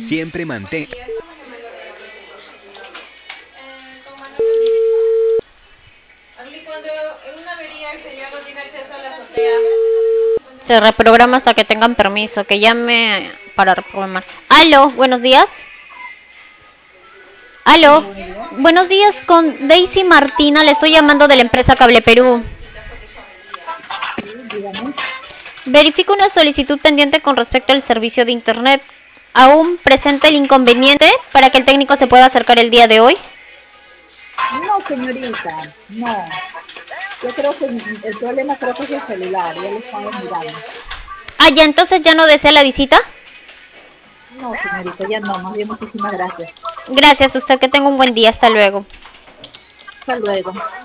Siempre mantén... Se reprograma hasta que tengan permiso, que llame para reprogramar. Aló, buenos días. Aló, Hola, buenos días. buenos días, con Daisy Martina, le estoy llamando de la empresa Cable Perú. Sí, dígame. Verifico una solicitud pendiente con respecto al servicio de internet. ¿Aún presenta el inconveniente para que el técnico se pueda acercar el día de hoy? No, señorita, no. Yo creo que el problema creo que es el celular, ya lo estamos mirando. Ah, ya, entonces ya no desea la visita. No, señorita, ya no, más bien muchísimas gracias. Gracias a usted, que tenga un buen día, hasta luego. Hasta luego.